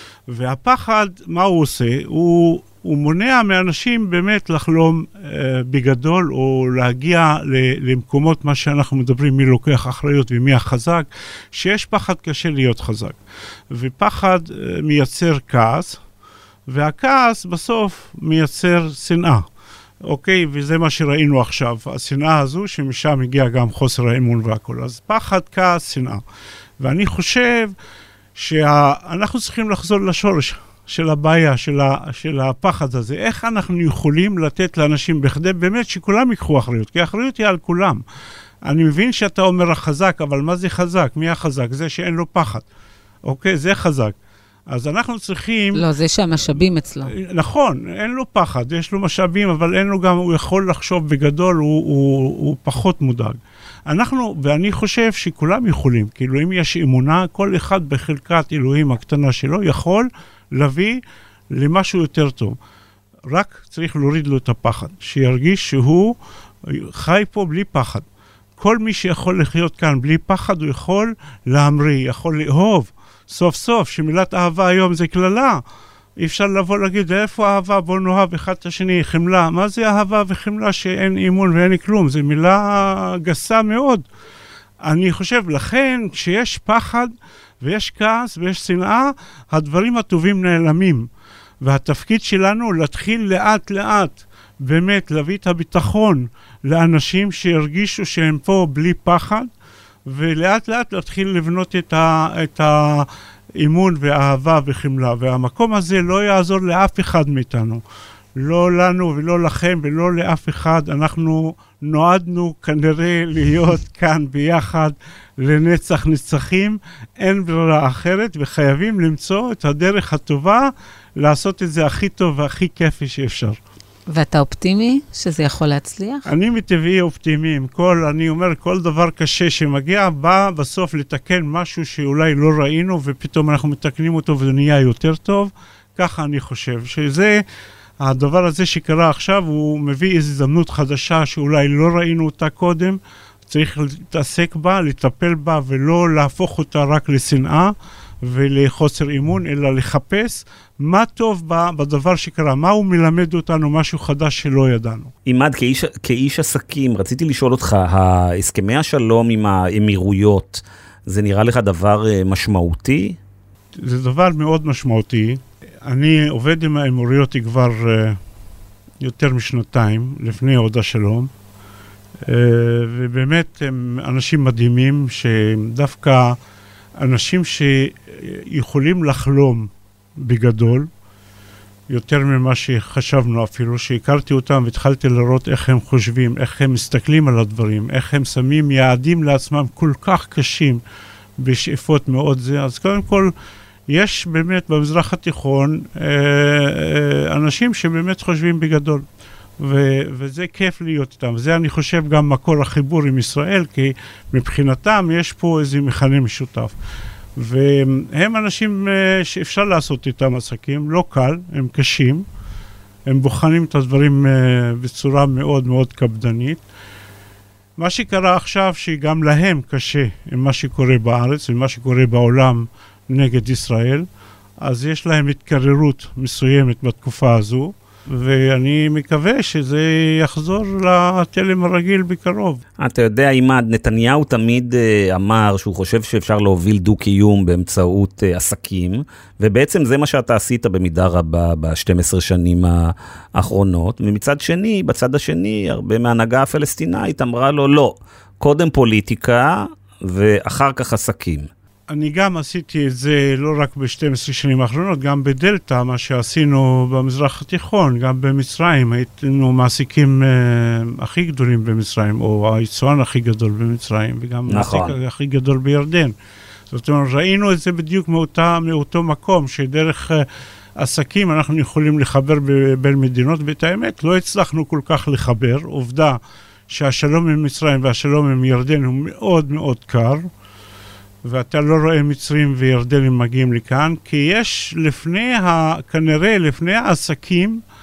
והפחד, מה הוא עושה? הוא מונע מאנשים באמת לחלום בגדול, או להגיע למקומות מה שאנחנו מדברים, מי לוקח אחריות ומי החזק, שיש פחד קשה להיות חזק. ופחד מייצר כעס, והכעס בסוף מייצר שנאה. אוקיי, וזה מה שראינו עכשיו, השנאה הזו שמשם הגיע גם חוסר האמון והכל. אז פחד, כעס, שנאה. ואני חושב שאנחנו צריכים לחזור לשורש של הבעיה, של הפחד הזה. איך אנחנו יכולים לתת לאנשים בכדי באמת שכולם ייקחו אחריות? כי האחריות היא על כולם. אני מבין שאתה אומר החזק, אבל מה זה חזק? מי החזק? זה שאין לו פחד. אוקיי, זה חזק. אז אנחנו צריכים... לא, זה שהמשאבים אצלו. נכון, אין לו פחד, יש לו משאבים, אבל אין לו גם, הוא יכול לחשוב בגדול, הוא פחות מודאג. ואני חושב שכולם יכולים, כאילו אם יש אמונה, כל אחד בחלקת אלוהים הקטנה שלו יכול להביא למשהו יותר טוב. רק צריך להוריד לו את הפחד, שירגיש שהוא חי פה בלי פחד. כל מי שיכול לחיות כאן בלי פחד, הוא יכול להמריא, יכול לאהוב. סוף סוף, שמילת אהבה היום זה כללה. אי אפשר לבוא להגיד, איפה אהבה? בוא נאהב אחד את השני, חמלה. מה זה אהבה וחמלה שאין אימון ואין כלום? זו מילה גסה מאוד. אני חושב, לכן, כשיש פחד ויש כעס ויש שנאה, הדברים הטובים נעלמים. והתפקיד שלנו להתחיל לאט לאט, באמת להביא את הביטחון לאנשים שירגישו שהם פה בלי פחד, ולאט לאט להתחיל לבנות את האימון והאהבה וחמלה. והמקום הזה לא יעזור לאף אחד מאיתנו. לא לנו ולא לכם ולא לאף אחד. אנחנו נועדנו כנראה להיות כאן ביחד לנצח נצחים. אין ברירה אחרת וחייבים למצוא את הדרך הטובה לעשות את זה הכי טוב והכי כיפי שאפשר. ואתה אופטימי שזה יכול להצליח? אני מטבעי אופטימי. אני אומר, כל דבר קשה שמגיע בא בסוף לתקן משהו שאולי לא ראינו, ופתאום אנחנו מתקנים אותו וזה נהיה יותר טוב. ככה אני חושב שזה, הדבר הזה שקרה עכשיו, הוא מביא הזדמנות חדשה שאולי לא ראינו אותה קודם. צריך להתעסק בה, לטפל בה, ולא להפוך אותה רק לשנאה ולחוסר אימון, אלא לחפש מה טוב בדבר שקרה, מה הוא מלמד אותנו, משהו חדש שלא ידענו. עימד, כאיש עסקים, רציתי לשאול אותך, הסכמי השלום עם האמירויות, זה נראה לך דבר משמעותי? זה דבר מאוד משמעותי. אני עובד עם האמירויות כבר יותר משנתיים, לפני עוד השלום, ובאמת הם אנשים מדהימים, שדווקא אנשים שיכולים לחלום בגדול, יותר ממה שחשבנו אפילו, שהכרתי אותם והתחלתי לראות איך הם חושבים, איך הם מסתכלים על הדברים, איך הם שמים יעדים לעצמם כל כך קשים בשאיפות מאוד זה. אז קודם כל, יש באמת במזרח התיכון אנשים שבאמת חושבים בגדול. וזה כיף להיות איתם. זה אני חושב גם מקור החיבור עם ישראל, כי מבחינתם יש פה איזה מכנה משותף. והם אנשים שאפשר לעשות איתם עסקים, לא קל, הם קשים, הם בוחנים את הדברים בצורה מאוד מאוד קפדנית. מה שקרה עכשיו שגם להם קשה עם מה שקורה בארץ, עם מה שקורה בעולם נגד ישראל, אז יש להם התקררות מסוימת בתקופה הזו, ואני מקווה שזה יחזור לתלם הרגיל בקרוב. אתה יודע, עימד, נתניהו תמיד אמר שהוא חושב שאפשר להוביל דו-קיום באמצעות עסקים, ובעצם זה מה שאתה עשית במידה רבה ב-12 שנים האחרונות. ומצד שני, בצד השני, הרבה מההנהגה הפלסטינאית אמרה לו, לא, קודם פוליטיקה ואחר כך עסקים. אני גם עשיתי את זה לא רק ב-12 שנים האחרונות, גם בדלטה, מה שעשינו במזרח התיכון, גם במצרים, היינו מעסיקים הכי גדולים במצרים, או היצואן הכי גדול במצרים, וגם מעסיק הכי גדול בירדן. זאת אומרת, ראינו את זה בדיוק מאותו מקום, שדרך עסקים אנחנו יכולים לחבר בין מדינות, ואת האמת לא הצלחנו כל כך לחבר. עובדה שהשלום עם מצרים והשלום עם ירדן הוא מאוד מאוד קר, ואתה לא רואה מצרים וירדנים מגיעים לכאן, כי יש כנראה לפני העסקים,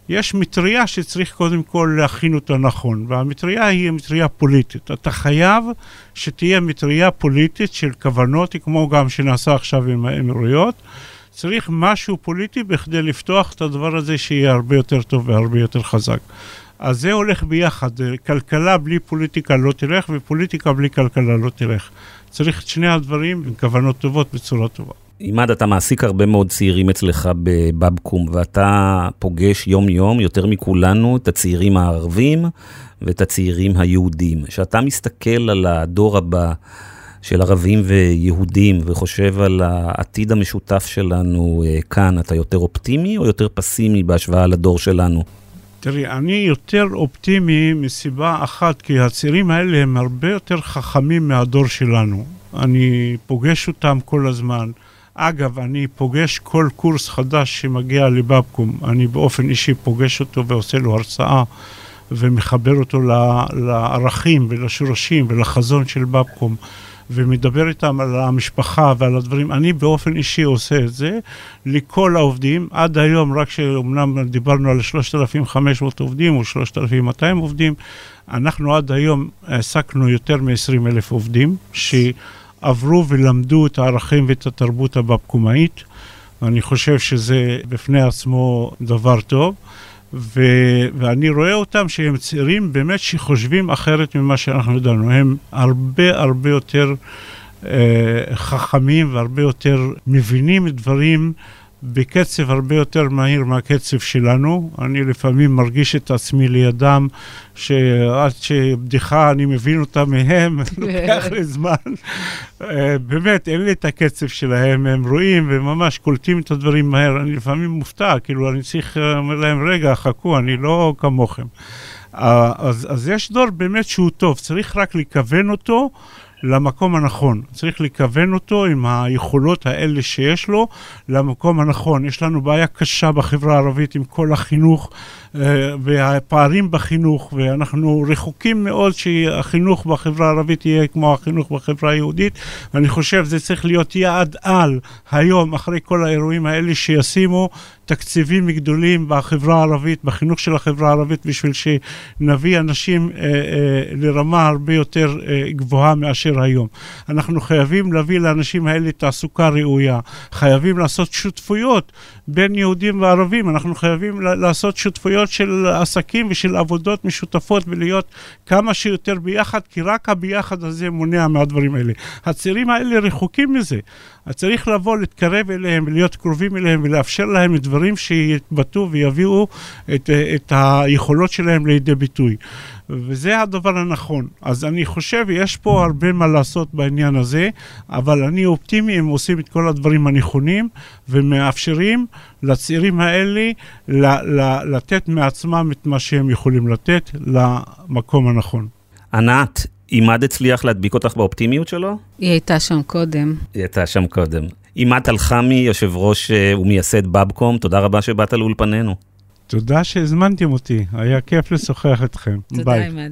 יש מטריה שצריך קודם כל להכין אותה נכון, והמטריה היא מטריה פוליטית. אתה חייב שתהיה מטריה פוליטית של כוונות, כמו גם שנעשה עכשיו עם האמירויות. צריך משהו פוליטי בכדי לפתוח את הדבר הזה שיהיה הרבה יותר טוב והרבה יותר חזק. אז זה הולך ביחד, כלכלה בלי פוליטיקה לא תלך, ופוליטיקה בלי כלכלה לא תלך. צריך את שני הדברים עם כוונות טובות בצורה טובה. עימד, אתה מעסיק הרבה מאוד צעירים אצלך בבבקום, ואתה פוגש יום יום יותר מכולנו את הצעירים הערבים ואת הצעירים היהודים. שאתה מסתכל על הדור הבא של ערבים ויהודים וחושב על העתיד המשותף שלנו כאן, אתה יותר אופטימי או יותר פסימי בהשוואה לדור שלנו? תראי, אני יותר אופטימי מסיבה אחת, כי הצעירים האלה הם הרבה יותר חכמים מהדור שלנו. אני פוגש אותם כל הזמן. אגב, אני פוגש כל קורס חדש שמגיע לבבקום. אני באופן אישי פוגש אותו ועושה לו הרצאה ומחבר אותו לערכים ולשורשים ולחזון של בבקום. ומדבר איתם על המשפחה ועל הדברים. אני באופן אישי עושה את זה לכל העובדים. עד היום, רק שאומנם דיברנו על 3,500 עובדים או 3,200 עובדים, אנחנו עד היום העסקנו יותר מ-20,000 עובדים שעברו ולמדו את הערכים ואת התרבות הבבקומאית. אני חושב שזה בפני עצמו דבר טוב. ואני רואה אותם שהם צעירים באמת שחושבים אחרת ממה שאנחנו ידענו. הם הרבה יותר חכמים והרבה יותר מבינים דברים בקצב הרבה יותר מהיר מהקצב שלנו. אני לפעמים מרגיש את עצמי לידם, שעד שבדיחה אני מבין אותה מהם, לוקח לי זמן. באמת, אין לי את הקצב שלהם, הם רואים וממש קולטים את הדברים מהר. אני לפעמים מופתע, כאילו אני צריך אומר להם, רגע, חכו, אני לא כמוכם. אז יש דור באמת שהוא טוב, צריך רק לכוון אותו למקום הנכון. צריך לכוון אותו עם היכולות האלה שיש לו למקום הנכון. יש לנו בעיה קשה בחברה הערבית עם כל החינוך והפערים בחינוך, ואנחנו רחוקים מאוד שהחינוך בחברה הערבית יהיה כמו החינוך בחברה היהודית, ואני חושב זה צריך להיות יעד על היום, אחרי כל האירועים האלה, שישימו תקציבים גדולים בחברה הערבית, בחינוך של החברה הערבית, בשביל שנביא אנשים לרמה הרבה יותר גבוהה מאשר היום. אנחנו חייבים להביא לאנשים האלה תעסוקה ראויה, חייבים לעשות שותפויות בין יהודים וערבים, אנחנו חייבים לעשות שותפויות של עסקים ושל עבודות משותפות ולהיות כמה שיותר ביחד, כי רק הביחד הזה מונע מהדברים האלה. הצעירים האלה רחוקים מזה. צריך לבוא, להתקרב אליהם ולהיות קרובים אליהם ולאפשר להם דברים שיתבטאו ויביאו את היכולות שלהם לידי ביטוי. וזה הדבר הנכון. אז אני חושב, יש פה הרבה מה לעשות בעניין הזה, אבל אני אופטימי, הם עושים את כל הדברים הנכונים, ומאפשרים לצעירים האלה לתת מעצמם את מה שהם יכולים לתת למקום הנכון. ענת, עימד הצליח להדביק אותך באופטימיות שלו? היא הייתה שם קודם. עימד אלחמי, יושב ראש ומייסד בבקום, תודה רבה שבאת לאולפנינו. תודה שהזמנתם אותי, היה כיף לשוחח אתכם. תודה, עימד.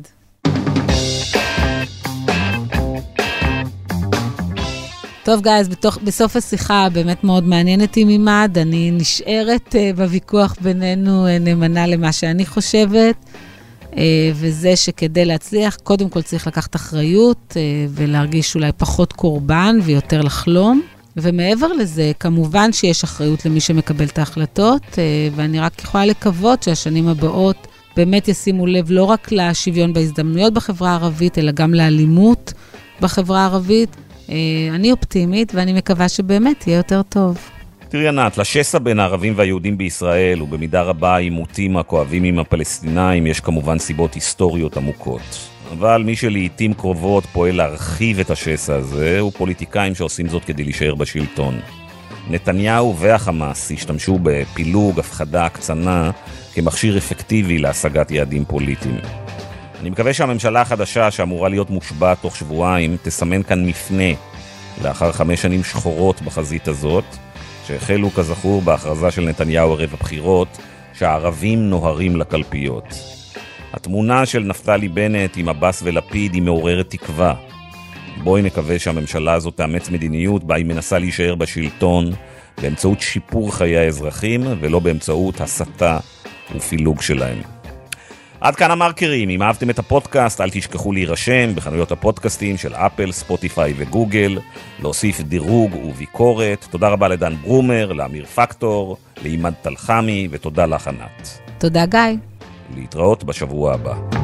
טוב גייז, בסוף השיחה באמת מאוד מעניינת עם עימד, אני נשארת בוויכוח בינינו נאמנה למה שאני חושבת, וזה שכדי להצליח, קודם כל צריך לקחת אחריות ולהרגיש אולי פחות קורבן ויותר לחלום. ומעבר לזה, כמובן שיש אחריות למי שמקבל את ההחלטות, ואני רק יכולה לקוות שהשנים הבאות באמת ישימו לב לא רק לשוויון בהזדמנויות בחברה הערבית, אלא גם לאלימות בחברה הערבית. אני אופטימית ואני מקווה שבאמת יהיה יותר טוב. תראי ענת, לשסע בין הערבים והיהודים בישראל ובמידה רבה העימותים הכואבים עם הפלסטינאים יש כמובן סיבות היסטוריות עמוקות. אבל מי שלעיתים קרובות פועל להרחיב את השסע הזה הוא פוליטיקאים שעושים זאת כדי להישאר בשלטון. נתניהו והחמאס השתמשו בפילוג, הפחדה, הקצנה כמכשיר אפקטיבי להשגת יעדים פוליטיים. אני מקווה שהממשלה החדשה שאמורה להיות מושבעת תוך שבועיים תסמן כאן מפנה לאחר 5 שנים שחורות בחזית הזאת, שהחלו כזכור בהכרזה של נתניהו ערב הבחירות שהערבים נוהרים לקלפיות. התמונה של נפתלי בנט עם עבאס ולפיד היא מעוררת תקווה. בואי נקווה שהממשלה הזאת תאמץ מדיניות בה היא מנסה להישאר בשלטון באמצעות שיפור חיי האזרחים ולא באמצעות הסתה ופילוג שלהם. עד כאן המרקרים. אם אהבתם את הפודקאסט, אל תשכחו להירשם בחנויות הפודקאסטים של אפל, ספוטיפיי וגוגל, להוסיף דירוג וביקורת. תודה רבה לדן ברומר, לאמיר פקטור, לאימד תלחמי, ותודה לך ענת. תודה גיא. להתראות בשבוע הבא.